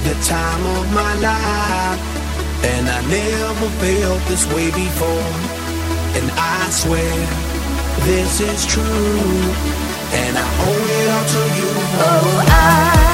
the time of my life, and I never felt this way before. And I swear this is true, and I owe it all to you. Oh,